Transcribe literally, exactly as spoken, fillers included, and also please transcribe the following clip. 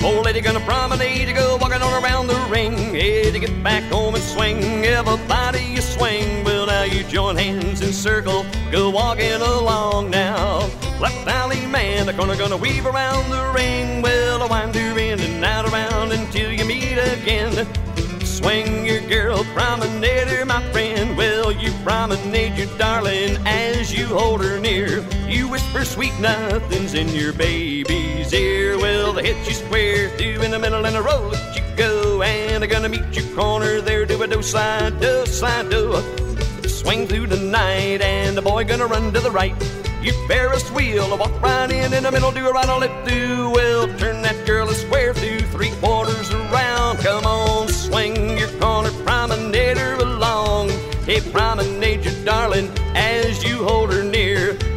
Old lady gonna promenade to go walking on around the ring. Hey, to get back home and swing, everybody you swing. Well, now you join hands in circle, go walking along now. Left alley man, the corner gonna weave around the ring. Well, wind her in and out around until you meet again. Swing your girl, promenade her, my friend. Well, you promenade your darling as you hold her near. You whisper sweet nothings in your baby's ear. Well, they hit you square through in the middle and a roll let you go. And they're gonna meet you corner there, do a do-side, do-side, do. Swing through the night and the boy gonna run to the right. You Ferris wheel, walk right in in the middle, do a right on left, do. Well, turn that girl a square through three quarters around. Come on, swing your corner, promenade her along. Hey, promenade your darling as you hold her near.